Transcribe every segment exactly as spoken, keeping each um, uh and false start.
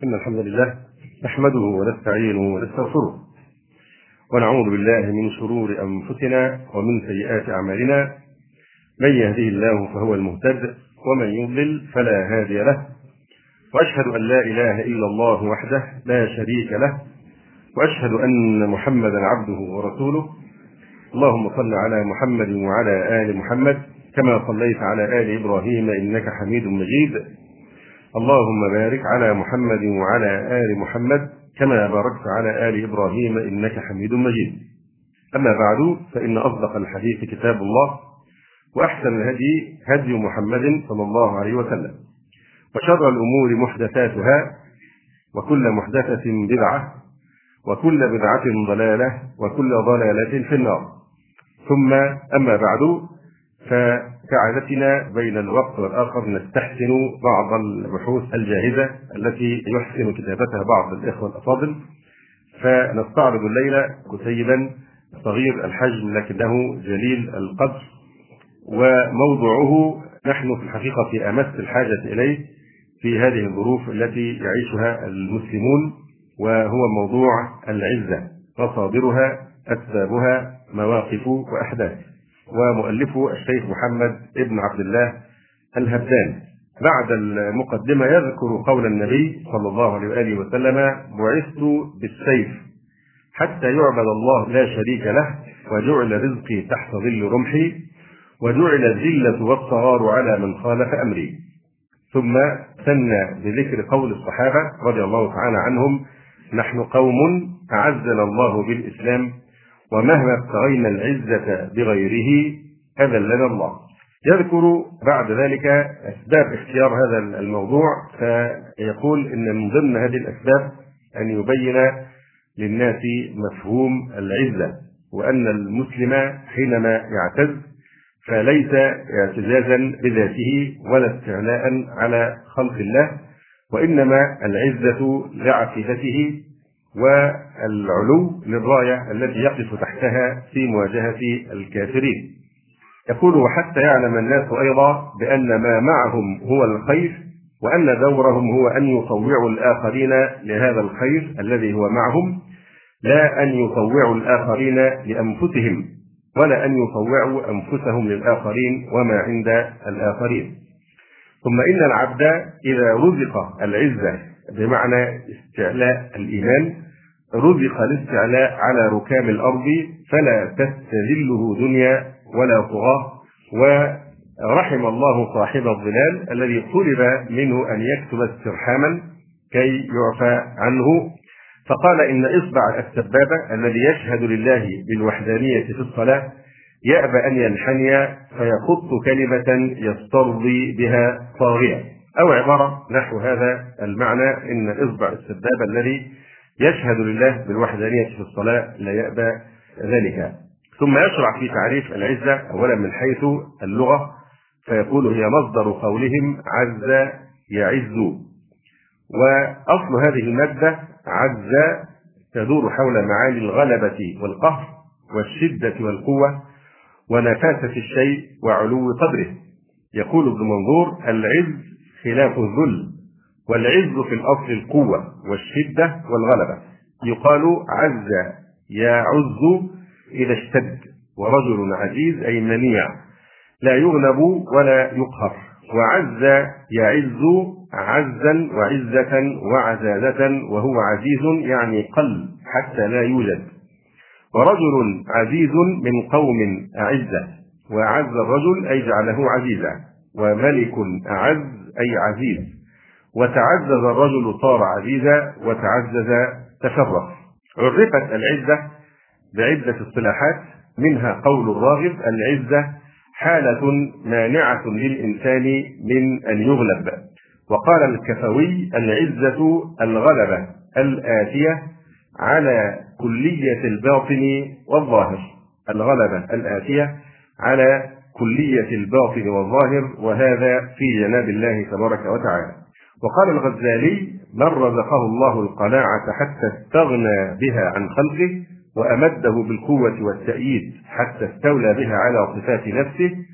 إن الحمد لله نحمده ونستعينه ونستغفره ونعوذ بالله من شرور أنفسنا ومن سيئات أعمالنا. من يهده الله فهو المهتد ومن يضلل فلا هادي له، وأشهد أن لا إله إلا الله وحده لا شريك له، وأشهد أن محمدا عبده ورسوله. اللهم صل على محمد وعلى آل محمد كما صليت على آل إبراهيم إنك حميد مجيد. اللهم بارك على محمد وعلى آل محمد كما باركت على آل إبراهيم إنك حميد مجيد. أما بعد، فإن أصدق الحديث كتاب الله، وأحسن الهدي هدي محمد صلى الله عليه وسلم، وشر الأمور محدثاتها، وكل محدثة بدعة، وكل بدعة ضلالة، وكل ضلالة في النار. ثم أما بعد، فكعادتنا بين الوقت والآخر نستحسن بعض البحوث الجاهزة التي يحسن كتابتها بعض الإخوة الأفاضل، فنستعرض الليلة كتيبا صغير الحجم لكنه جليل القدر، وموضوعه نحن في الحقيقة في أمس الحاجة إليه في هذه الظروف التي يعيشها المسلمون، وهو موضوع العزة، مصادرها، أسبابها، مواقف وأحداث. ومؤلفه الشيخ محمد ابن عبد الله الهبدان. بعد المقدمة يذكر قول النبي صلى الله عليه وآله وسلم: بعثت بالسيف حتى يعبد الله لا شريك له، وجعل رزقي تحت ظل رمحي، وجعل الذلة والصغار على من خالف أمري. ثم ثنى بذكر قول الصحابة رضي الله تعالى عنهم: نحن قوم أعزنا الله بالإسلام، ومهما ابتغينا العزة بغيره أذلنا الله. يذكر بعد ذلك أسباب اختيار هذا الموضوع، فيقول إن من ضمن هذه الأسباب أن يبين للناس مفهوم العزة، وأن المسلم حينما يعتز فليس اعتزازا بذاته ولا استعلاء على خلق الله، وإنما العزة لعقيدته والعلو للراية التي يقف تحتها في مواجهة الكافرين. يقول: وحتى يعلم الناس أيضا بأن ما معهم هو الخير، وأن دورهم هو أن يطوعوا الآخرين لهذا الخير الذي هو معهم، لا أن يطوعوا الآخرين لأنفسهم، ولا أن يطوعوا أنفسهم للآخرين وما عند الآخرين. ثم إن العبد إذا رزق العزة بمعنى استعلاء الإيمان، رزق الاستعلاء على ركام الأرض فلا تستذله دنيا ولا طغاة. ورحم الله صاحب الظلال الذي طلب منه أن يكتب استرحاما كي يعفى عنه، فقال: إن إصبع السبابة الذي يشهد لله بالوحدانية في الصلاة يأبى أن ينحني فيخط كلمة يسترضي بها طاغية، أو عبارة نحو هذا المعنى: إن إصبع السبابة الذي يشهد لله بالوحدانية في الصلاة لا يأبى ذلك. ثم يشرع في تعريف العزة أولا من حيث اللغة، فيقول: هي مصدر قولهم عز يعز. وأصل هذه المادة عز تدور حول معاني الغلبة والقهر والشدة والقوة ونفاسة الشيء وعلو قدره. يقول ابن منظور: العز خلاف الذل، والعز في الأصل القوة والشدة والغلبة. يقال عز يعز إذا اشتد، ورجل عزيز أي منيع لا يغلب ولا يقهر. وعز يعز عزا وعزة وعزازة، وهو عزيز يعني قل حتى لا يوجد. ورجل عزيز من قوم أعزة، وأعز الرجل أي جعله عزيزا. وملك أعز أي عزيز، وتعزز الرجل صار عزيزا، وتعزز تشرف. عرفت العزة بعدة اصطلاحات، منها قول الراغب: العزة حالة مانعة للإنسان من أن يغلب. وقال الكفوي: العزة الغلبة الآتية على كلية الباطن والظاهر. الغلبة الآتية على كلية الباطن والظاهر، وهذا في جناب الله تبارك وتعالى. وقال الغزالي: من رزقه الله القناعة حتى استغنى بها عن خلقه، وأمده بالقوة والتأييد حتى استولى بها على صفات نفسه،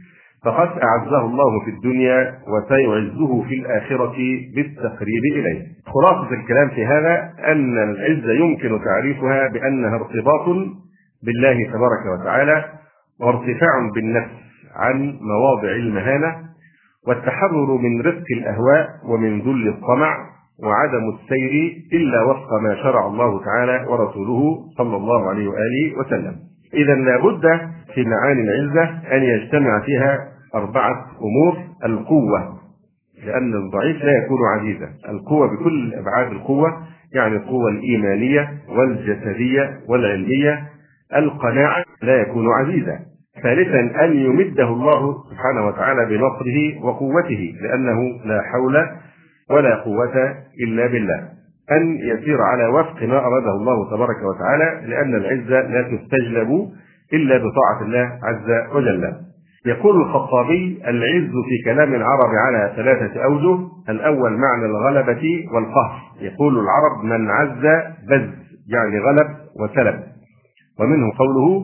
فقد أعزه الله في الدنيا وسيعزه في الآخرة بالتقريب إليه. خلاصة الكلام في هذا أن العزة يمكن تعريفها بأنها ارتباط بالله تبارك وتعالى، وارتفاع بالنفس عن مواضع المهانة، والتحرر من رزق الأهواء ومن ذل الطمع، وعدم السير إلا وفق ما شرع الله تعالى ورسوله صلى الله عليه وآله وسلم. إذا لابد في معاني العزة أن يجتمع فيها أربعة أمور: القوة، لأن الضعيف لا يكون عزيزا، القوة بكل أبعاد القوة، يعني القوة الإيمانية والجسدية والعلمية. القناعة، لا يكون عزيزا. ثالثا أن يمده الله سبحانه وتعالى بنصره وقوته، لأنه لا حول ولا قوة إلا بالله. أن يسير على وفق ما أراده الله تبارك وتعالى، لأن العزة لا تستجلب إلا بطاعة الله عز وجل. يقول الخطابي: العز في كلام العرب على ثلاثة أوجه. الأول معنى الغلبة والقهر، يقول العرب: من عز بز، يعني غلب وسلب، ومنه قوله: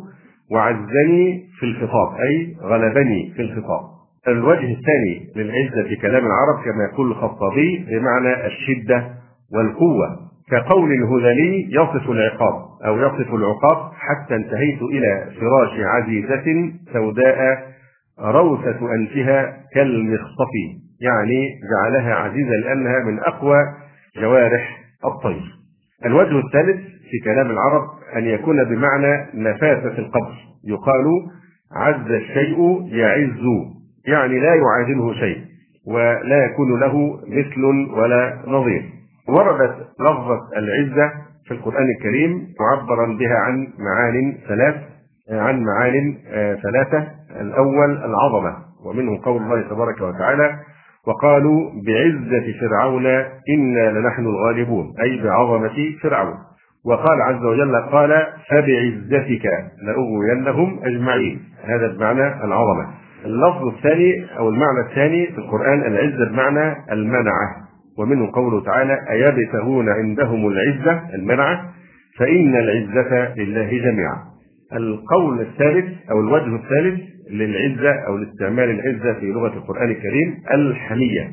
وعزني في الخطاب، أي غلبني في الخطاب. الوجه الثاني للعزة في كلام العرب كما يقول الخطابي بمعنى الشدة والقوة، كقول الهذلي: يصف العقاب أو يصف العقاب: حتى انتهيت إلى فراش عزيزة سوداء روثة أنفها كالمخطف، يعني جعلها عزيزة لأنها من أقوى جوارح الطير. الوجه الثالث في كلام العرب أن يكون بمعنى نفاسة القدر، يقال: عز الشيء يعز، يعني لا يعادله شيء ولا يكون له مثل ولا نظير. وردت لفظة العزة في القرآن الكريم معبرا بها عن معان ثلاث عن معان ثلاثة. الأول العظمة، ومنه قول الله تبارك وتعالى: وقالوا بعزة فرعون إنا لنحن الغالبون، أي بعظمة فرعون. وقال عز وجل: قال فبعزتك لأغوينهم أجمعين، هذا بمعنى العظمة. اللفظ الثاني أو المعنى الثاني في القرآن العزة بمعنى المنعة، ومنه قوله تعالى: أيبتغون عندهم العزة، المنعة، فإن العزة لله جميعا. القول الثالث أو الوجه الثالث للعزة أو لاستعمال العزة في لغة القرآن الكريم الحمية،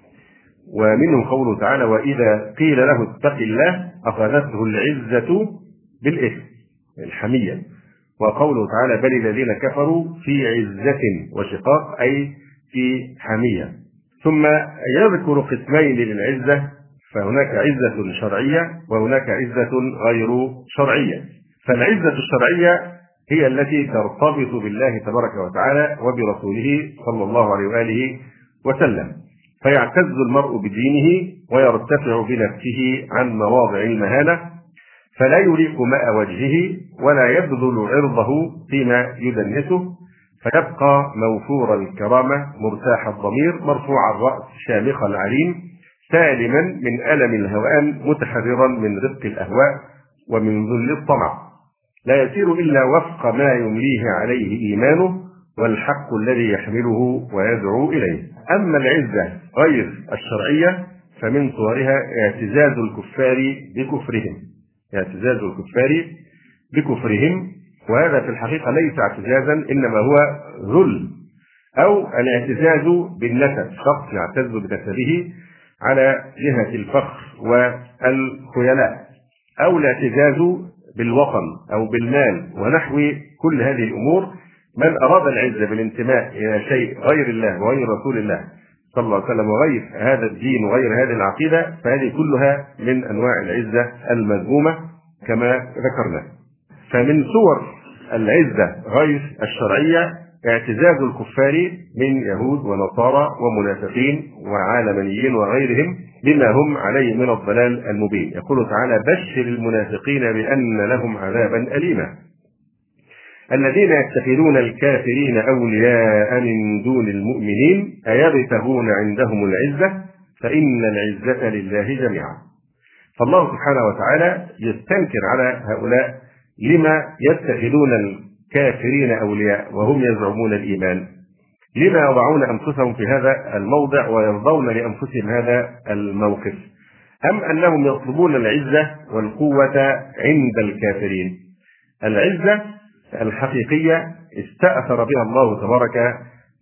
ومنه قوله تعالى: وإذا قيل له اتق الله أخذته العزة بالإثم، الحمية. وقوله تعالى: بل الذين كفروا في عزة وشقاق، أي في حمية. ثم يذكر قسمين للعزة، فهناك عزة شرعية وهناك عزة غير شرعية. فالعزة الشرعية هي التي ترتبط بالله تبارك وتعالى وبرسوله صلى الله عليه وآله وسلم، فيعتز المرء بدينه ويرتفع بنفسه عن مواضع المهانة، فلا يليق ماء وجهه ولا يبذل عرضه فيما يدنسه، فيبقى موفور الكرامة مرتاح الضمير مرفوع الرأس شامخ العليم سالما من ألم الهوان متحررا من رزق الأهواء ومن ذل الطمع، لا يسير إلا وفق ما يمليه عليه إيمانه والحق الذي يحمله ويدعو إليه. أما العزة غير الشرعية فمن صورها اعتزاز الكفار بكفرهم، اعتزاز الكفار بكفرهم، وهذا في الحقيقة ليس اعتزازا إنما هو ذل، أو الاعتزاز بالنسب، شخص يعتز بنسبه على جهة الفخر والخيلاء، أو الاعتزاز بالوطن أو بالمال ونحو كل هذه الأمور. من أراد العزة بالانتماء إلى شيء غير الله وغير رسول الله صلى الله عليه وسلم وغير هذا الدين وغير هذه العقيدة، فهذه كلها من أنواع العزة المذمومة كما ذكرنا. فمن صور العزة غير الشرعية اعتزاز الكفار من يهود ونصارى ومنافقين وعالمانيين وغيرهم بما هم عليه من الضلال المبين. يقول تعالى: بشر المنافقين بأن لهم عذابا أليما الذين يتخذون الكافرين أولياء من دون المؤمنين أيبتغون عندهم العزة فإن العزة لله جميعا. فالله سبحانه وتعالى يستنكر على هؤلاء لما يتخذون الكافرين أولياء وهم يزعمون الإيمان، لما يضعون أنفسهم في هذا الموضع ويرضون لأنفسهم هذا الموقف، أم أنهم يطلبون العزة والقوة عند الكافرين. العزة الحقيقية استأثر بها الله تبارك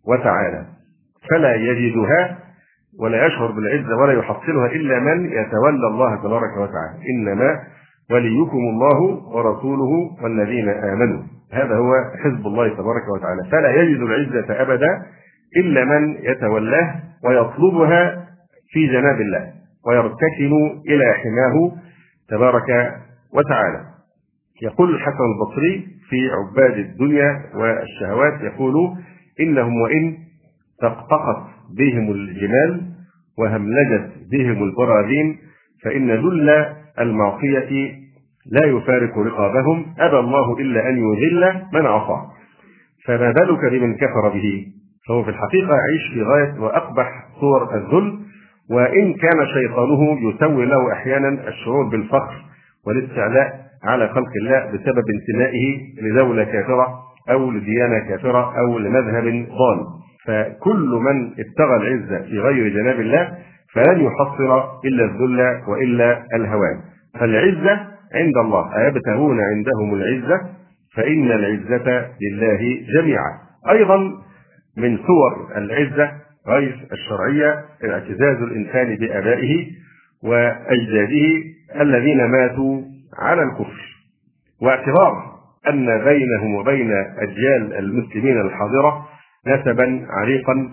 وتعالى، فلا يجدها ولا يشعر بالعزة ولا يحصلها إلا من يتولى الله تبارك وتعالى. إنما وليكم الله ورسوله والذين آمنوا، هذا هو حزب الله تبارك وتعالى. فلا يجد العزة أبدا إلا من يتولاه ويطلبها في جناب الله ويرتكن إلى حماه تبارك وتعالى. يقول الحسن البصري في عباد الدنيا والشهوات، يقول: إنهم وإن تقطقت بهم الجمال وهملجت بهم البراذين فإن ذل المعصية لا يفارق رقابهم، أبى الله إلا أن يذل من عصى، فما بالك بمن كفر به. فهو في الحقيقة يعيش في غاية وأقبح صور الذل، وإن كان شيطانه يسوي له أحيانا الشعور بالفخر والاستعلاء على خلق الله بسبب انتمائه لدولة كافرة أو لديانة كافرة أو لمذهب ضال. فكل من ابتغى العزة في غير جناب الله فلن يحصل إلا الذل وإلا الهوان. فالعزة عند الله، أيبتغون عندهم العزة فإن العزة لله جميعا. أيضا من صور العزة غير الشرعية اعتزاز الإنسان بآبائه وأجداده الذين ماتوا على الكفر، واعتبار أن بينهم وبين أجيال المسلمين الحاضرة نسبا عريقا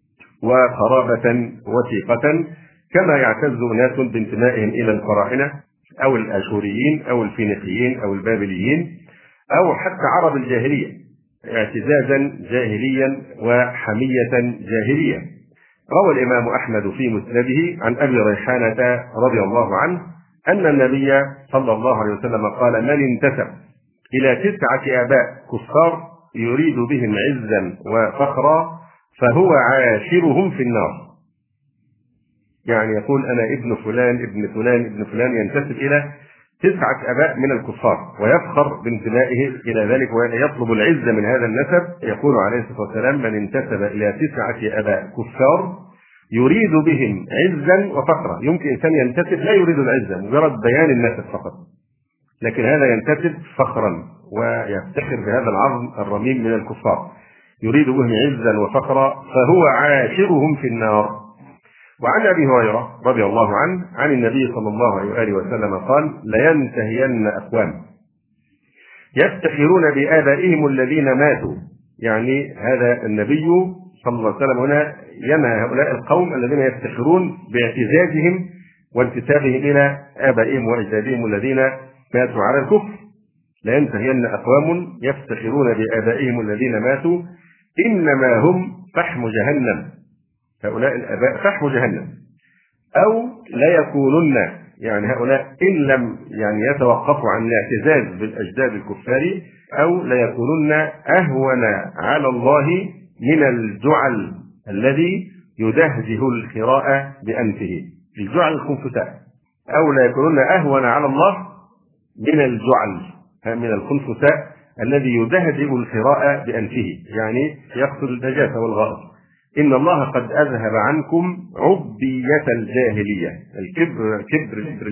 وقرابة وثيقة، كما يعتز ناس بانتمائهم إلى الفراعنة أو الآشوريين أو الفينيقيين أو البابليين أو حتى عرب الجاهلية، اعتزازا جاهليا وحمية جاهلية. روى الإمام أحمد في مسنده عن أبي ريحانة رضي الله عنه أن النبي صلى الله عليه وسلم قال: من انتسب إلى تسعة آباء كفار يريد بهم عزا وفخرا فهو عاشرهم في النار. يعني يقول: أنا ابن فلان ابن فلان ابن فلان، ينتسب إلى تسعة آباء من الكفار ويفخر بانتمائه إلى ذلك ويطلب العزة من هذا النسب. يقول عليه الصلاة والسلام: من انتسب إلى تسعة آباء كفار يريد بهم عزا وفخرا. يمكن إنسان ينتسب لا يريد العزة، مجرد بيان النسب فقط، لكن هذا ينتسب فخرا ويفتخر بهذا العظم الرميم من الكفار، يريد بهم عزا وفخرا فهو عاشرهم في النار. وعن أبي هريرة رضي الله عنه عن النبي صلى الله عليه وآله وسلم قال: لينتهين أقوام يفتخرون بآبائهم الذين ماتوا. يعني هذا النبي صلى الله عليه وسلم هنا ينهى هؤلاء القوم الذين يفتخرون باعتزازهم وانتسابهم إلى آبائهم وأجدادهم الذين ماتوا على الكفر. لينتهين أقوام يفتخرون بآبائهم الذين ماتوا إنما هم فحم جهنم، هؤلاء الآباء فحم جهنم، أو لا يكونن، يعني هؤلاء إن لم يعني يتوقفوا عن الاعتزاز بالأجداد الكفار، أو لا يكونن أهون على الله من الجعل الذي يدهده الخراء بأنفه، الجعل الخنفساء، أو لا يكونن أهون على الله من الجعل من الخنفساء الذي يدهده الخراء بأنفه، يعني يقتل النجاسة والغائط. إن الله قد أذهب عنكم عبية الجاهلية، الكبر كبر